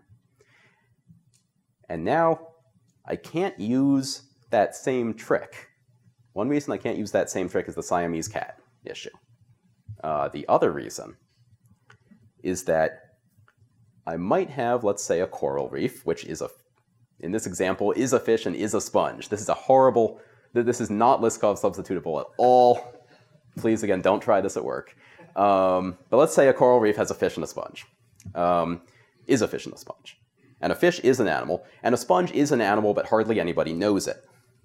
Speaker 1: And now I can't use that same trick. One reason I can't use that same trick is the Siamese cat issue. Uh, the other reason is that I might have, let's say, a coral reef, which is a, in this example, is a fish and is a sponge. This is a horrible, this is not Liskov substitutable at all. Please, again, don't try this at work. Um, but let's say a coral reef has a fish and a sponge. Um, is a fish and a sponge. And a fish is an animal, and a sponge is an animal, but hardly anybody knows it.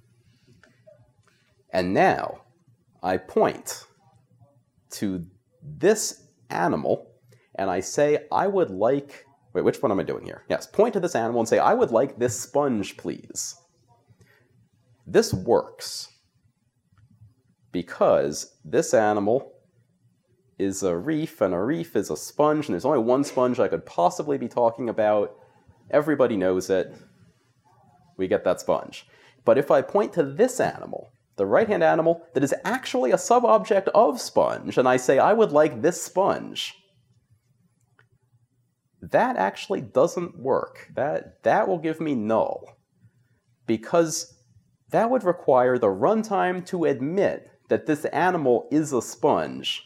Speaker 1: And now I point to this animal, and I say, I would like, wait, which one am I doing here? Yes, point to this animal and say, I would like this sponge, please. This works because this animal is a reef, and a reef is a sponge, and there's only one sponge I could possibly be talking about. Everybody knows it. We get that sponge. But if I point to this animal, the right-hand animal that is actually a sub-object of sponge, and I say, I would like this sponge, that actually doesn't work. That, that will give me null, because that would require the runtime to admit that this animal is a sponge.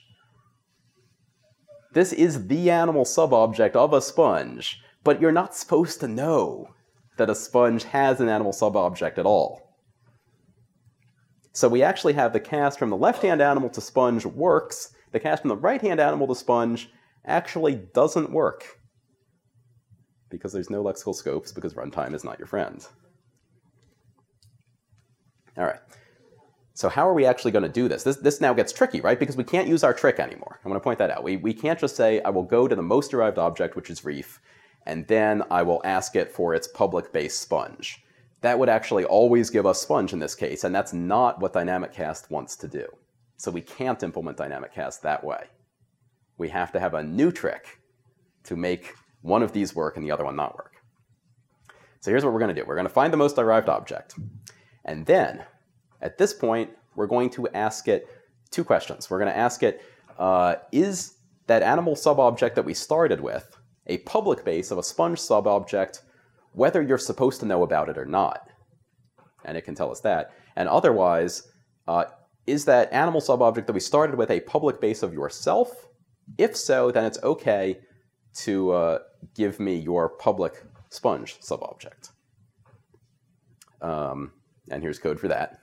Speaker 1: This is the animal sub-object of a sponge, but you're not supposed to know that a sponge has an animal sub-object at all. So we actually have the cast from the left-hand animal to sponge works. The cast from the right-hand animal to sponge actually doesn't work, because there's no lexical scopes, because runtime is not your friend. All right. So how are we actually going to do this? This, this now gets tricky, right? Because we can't use our trick anymore. I want to point that out. We, we can't just say, I will go to the most derived object, which is reef, and then I will ask it for its public base sponge. That would actually always give us sponge in this case, and that's not what Dynamic Cast wants to do. So we can't implement Dynamic Cast that way. We have to have a new trick to make one of these work and the other one not work. So here's what we're going to do. We're going to find the most derived object. And then, at this point, we're going to ask it two questions. We're going to ask it, uh, is that animal subobject that we started with a public base of a sponge subobject, whether you're supposed to know about it or not? And it can tell us that. And otherwise, uh, is that animal subobject that we started with a public base of yourself? If so, then it's okay to uh, give me your public sponge subobject. Um, and here's code for that.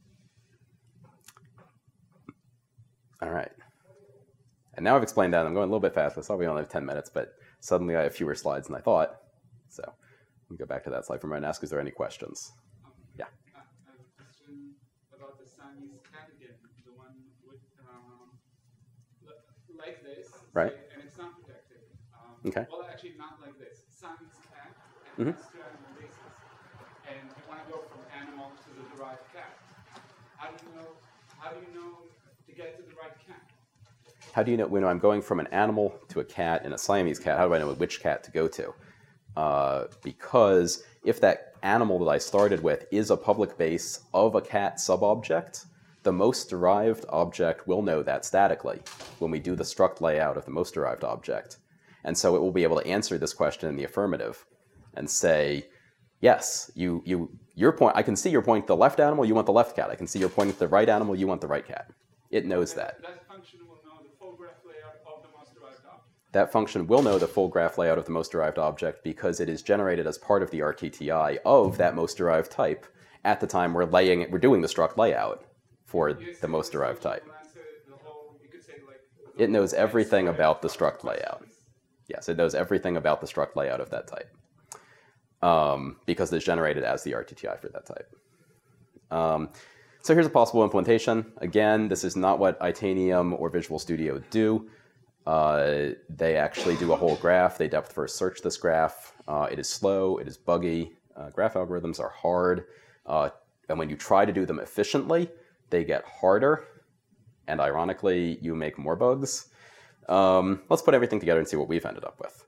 Speaker 1: All right. And now I've explained that. I'm going a little bit fast. I thought we only have ten minutes, but suddenly I have fewer slides than I thought. So let me go back to that slide for a minute and ask, is there any questions? Yeah.
Speaker 5: I have a question about the Siamese cat again, the one with, um, like this,
Speaker 1: Right.
Speaker 5: say, and it's not protected. Um,
Speaker 1: Okay.
Speaker 5: Well, actually, not like this. Siamese cat
Speaker 1: Mhm.
Speaker 5: and has two animal bases, and you want to go from animal to the derived cat. How do you know? How do you know to get to the right cat?
Speaker 1: How do you know when I'm going from an animal to a cat and a Siamese cat? How do I know which cat to go to? Uh, because if that animal that I started with is a public base of a cat subobject, the most derived object will know that statically when we do the struct layout of the most derived object. And so it will be able to answer this question in the affirmative and say, yes, you, you, your point, I can see your point to the left animal, you want the left cat. I can see your point to the right animal, you want the right cat. It knows that.
Speaker 5: That function will know the full graph layout of the most derived object.
Speaker 1: That function will know the full graph layout of the most derived object because it is generated as part of the R T T I of that most derived type at the time we're laying it, we're doing the struct layout for
Speaker 5: Yes,
Speaker 1: the most derived
Speaker 5: function
Speaker 1: type.
Speaker 5: will answer the whole, you could say like, the
Speaker 1: It knows
Speaker 5: whole
Speaker 1: everything
Speaker 5: square
Speaker 1: about the
Speaker 5: of
Speaker 1: struct layout.
Speaker 5: questions.
Speaker 1: Yes, it knows everything about the struct layout of that type um, because it's generated as the R T T I for that type. Um, so here's a possible implementation. Again, this is not what Itanium or Visual Studio do. Uh, they actually do a whole graph. They depth first search this graph. Uh, it is slow. It is buggy. Uh, graph algorithms are hard. Uh, and when you try to do them efficiently, they get harder. And ironically, you make more bugs. Um, let's put everything together and see what we've ended up with.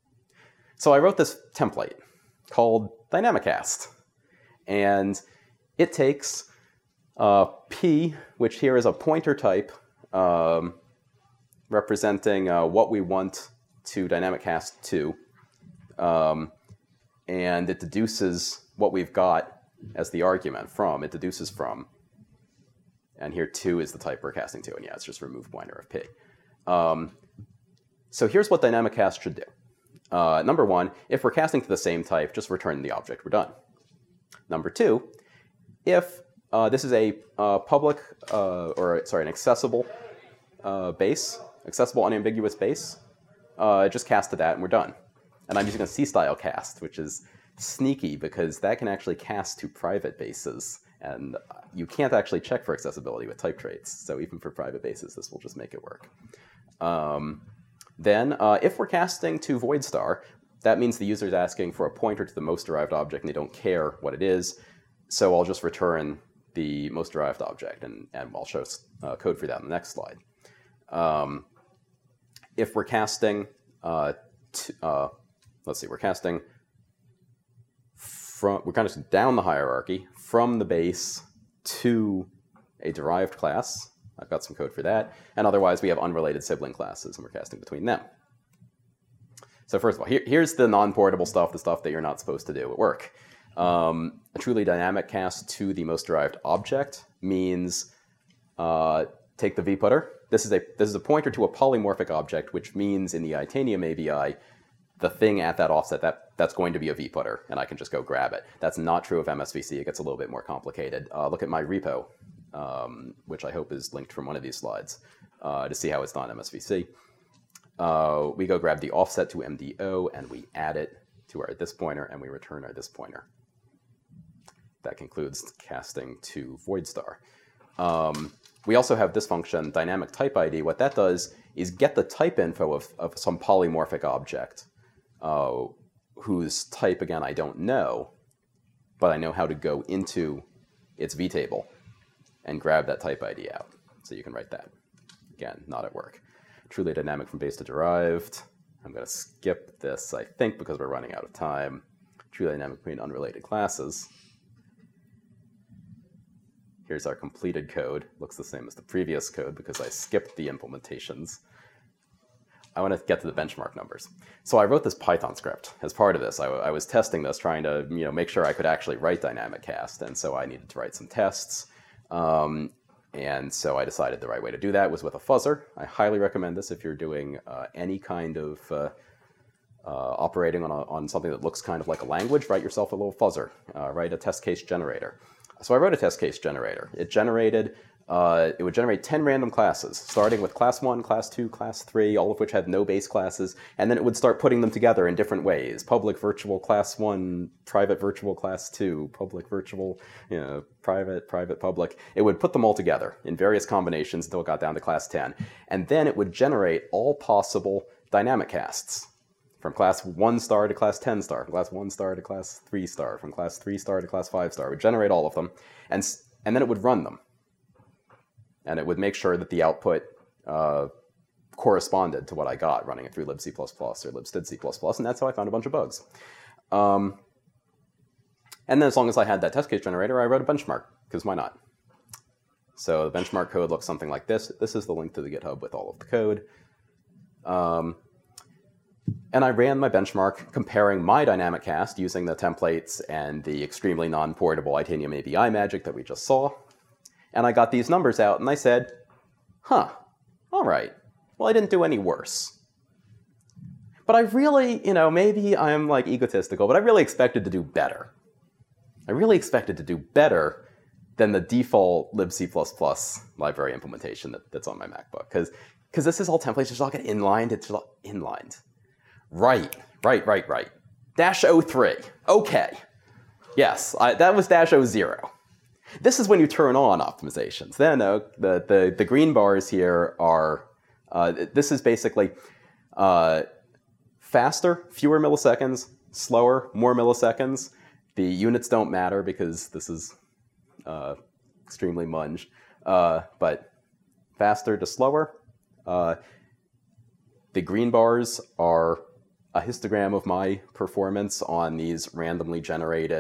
Speaker 1: So I wrote this template called Dynamic Cast. And it takes uh, P, which here is a pointer type, um, representing uh, what we want to dynamic cast to, um, and it deduces what we've got as the argument from. It deduces from, and here two is the type we're casting to, and yeah, it's just remove pointer of P. Um, so here's what dynamic cast should do. Uh, number one, if we're casting to the same type, just return the object. We're done. Number two, if uh, this is a uh, public, uh, or sorry, an accessible uh, base, accessible unambiguous base, uh, just cast to that and we're done. And I'm using a C-style cast, which is sneaky because that can actually cast to private bases. And you can't actually check for accessibility with type traits. So even for private bases, this will just make it work. Um, then, uh, if we're casting to void star, that means the user's asking for a pointer to the most derived object and they don't care what it is. So I'll just return the most derived object, and, and I'll show uh, code for that in the next slide. Um, if we're casting, uh, to, uh, let's see, we're casting from, we're kind of down the hierarchy from the base to a derived class. I've got some code for that. And otherwise, we have unrelated sibling classes, and we're casting between them. So first of all, here, here's the non-portable stuff, the stuff that you're not supposed to do at work. Um, a truly dynamic cast to the most derived object means uh, take the vputter. This is a this is a pointer to a polymorphic object, which means in the Itanium A B I, the thing at that offset, that, that's going to be a vputter, and I can just go grab it. That's not true of M S V C. It gets a little bit more complicated. Uh, look at my repo, um, which I hope is linked from one of these slides, uh, to see how it's done in M S V C. Uh, we go grab the offset to M D O, and we add it to our this pointer, and we return our this pointer. That concludes casting to void star. Um, we also have this function, dynamic type I D. What that does is get the type info of, of some polymorphic object, uh, whose type, again, I don't know, but I know how to go into its vtable and grab that type I D out. So you can write that. Again, not at work. Truly dynamic from base to derived. I'm going to skip this, I think, because we're running out of time. Truly dynamic between unrelated classes. Here's our completed code. Looks the same as the previous code because I skipped the implementations. I want to get to the benchmark numbers. So I wrote this Python script as part of this. I, I was testing this, trying to you know, make sure I could actually write dynamic cast, and so I needed to write some tests. Um, and so I decided the right way to do that was with a fuzzer. I highly recommend this if you're doing uh, any kind of uh, uh, operating on, a, on something that looks kind of like a language. Write yourself a little fuzzer. Uh, write a test case generator. So I wrote a test case generator. It generated, uh, it would generate ten random classes, starting with class one, class two, class three, all of which had no base classes, and then it would start putting them together in different ways. Public virtual class one, private virtual class two, public virtual, you know, private, private, public. It would put them all together in various combinations until it got down to class ten. And then it would generate all possible dynamic casts. From class one star to class ten star, from class one star to class three star, from class three star to class five star. It would generate all of them, and, and then it would run them. And it would make sure that the output uh, corresponded to what I got running it through libc++ or libstd++, and that's how I found a bunch of bugs. Um, and then as long as I had that test case generator, I wrote a benchmark, because why not? So the benchmark code looks something like this. This is the link to the GitHub with all of the code. Um, And I ran my benchmark comparing my dynamic cast using the templates and the extremely non-portable Itanium A B I magic that we just saw. And I got these numbers out and I said, huh, all right. Well, I didn't do any worse. But I really, you know, maybe I'm like egotistical, but I really expected to do better. I really expected to do better than the default libc++ library implementation that, that's on my MacBook. Because because this is all templates, it's all get inlined, it's all inlined. Right, right, right, right. Dash oh three. Okay. Yes, I, that was dash oh zero. This is when you turn on optimizations. Then uh, the, the, the green bars here are, uh, this is basically uh, faster, fewer milliseconds, slower, more milliseconds. The units don't matter because this is uh, extremely munged. Uh, but faster to slower. Uh, the green bars are a histogram of my performance on these randomly generated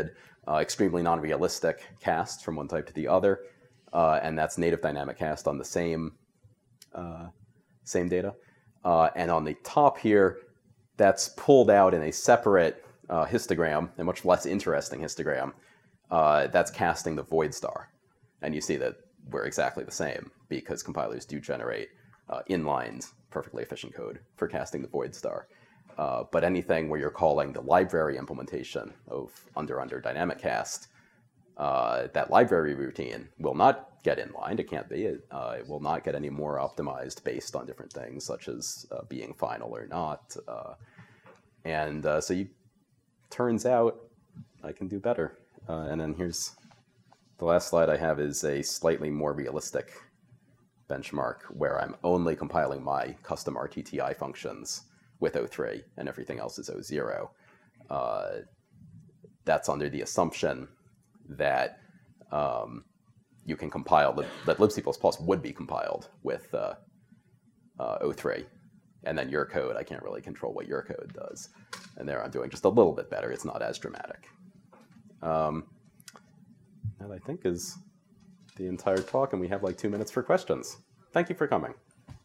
Speaker 1: uh, extremely non-realistic cast from one type to the other, uh, and that's native dynamic cast on the same uh, same data. Uh, and on the top here, that's pulled out in a separate uh, histogram, a much less interesting histogram. Uh, that's casting the void star, and you see that we're exactly the same because compilers do generate uh, inlined, perfectly efficient code for casting the void star. Uh, but anything where you're calling the library implementation of under under dynamic cast, uh, that library routine will not get inlined. It can't be. It, uh, it will not get any more optimized based on different things, such as uh, being final or not. Uh, and uh, so you, turns out I can do better. Uh, and then here's the last slide I have is a slightly more realistic benchmark where I'm only compiling my custom R T T I functions with O three, and everything else is O zero. Uh, that's under the assumption that um, you can compile, the, that libc++ would be compiled with uh, uh, O three. And then your code, I can't really control what your code does. And there I'm doing just a little bit better. It's not as dramatic. Um, that I think is the entire talk, and we have like two minutes for questions. Thank you for coming.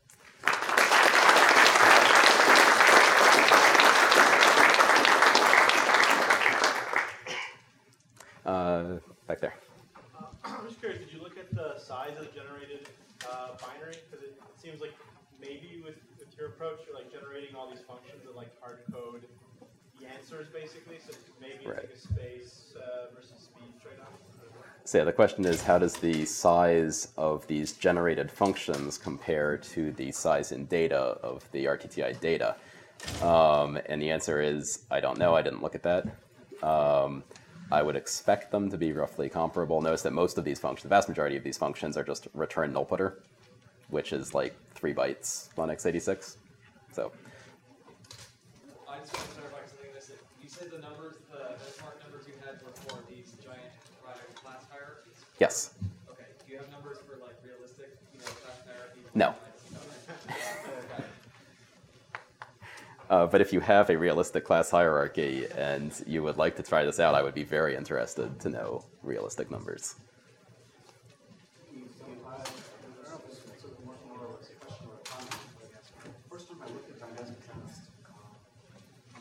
Speaker 1: Uh, back there.
Speaker 2: Uh, I'm just curious, did you look at the size of the generated uh, binary? Because it seems like maybe with, with your approach, you're like generating all these functions and like hard code the answers basically. So maybe
Speaker 1: Right.
Speaker 2: it's like a space uh, versus speed trade-off.
Speaker 1: So yeah, the question is, how does the size of these generated functions compare to the size in data of the R T T I data? Um, and the answer is, I don't know. I didn't look at that. Um, I would expect them to be roughly comparable. Notice that most of these functions, the vast majority of these functions are just return nullputter, which is like three bytes on x eighty-six. So
Speaker 7: I just want to clarify something. This you said the numbers, the benchmark numbers you had were for these giant product class hierarchies.
Speaker 1: yes,
Speaker 7: Okay. Do you have numbers for like realistic, you know, class hierarchies?
Speaker 1: No.
Speaker 7: Okay.
Speaker 1: uh, but if you have a realistic class hierarchy and you would like to try this out, I would be very interested to know realistic numbers.
Speaker 8: First time I looked at dynamic cast, um,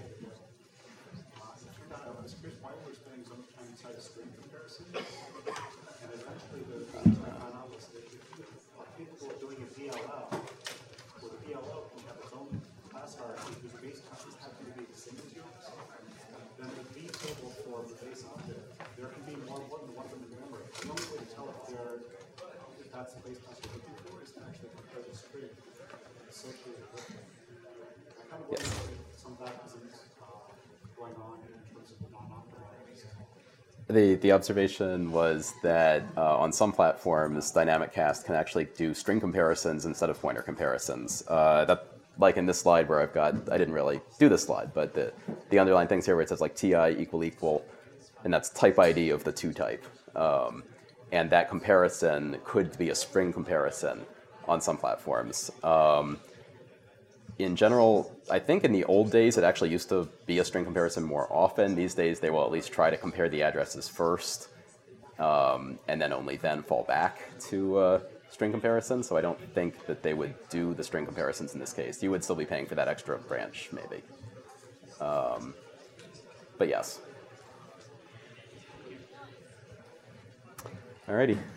Speaker 8: it turned out I was curious why we were spending so much time inside of string comparison. And eventually the thing I found out was that if you are capable of doing a D L L, well, the D L L can have its own class hierarchy whose base classes have to be the same as yours. Then the V table for the base object, there can be more than one of them in memory. The only way to tell if they're if that's the base class you're looking for is to actually compare the string associated with it. I kind of wonder if some of that isn't uh, going on in terms of the non-optimized.
Speaker 1: The, the observation was that uh, on some platforms, dynamic cast can actually do string comparisons instead of pointer comparisons. Uh, that, like in this slide where I've got, I didn't really do this slide, but the, the underlying things here where it says like Ti equal equal, and that's type I D of the two type. Um, and that comparison could be a string comparison on some platforms. Um, in general, I think in the old days, it actually used to be a string comparison more often. These days, they will at least try to compare the addresses first, um, and then only then fall back to uh, string comparison. So I don't think that they would do the string comparisons in this case. You would still be paying for that extra branch, maybe. Um, but yes. Alrighty.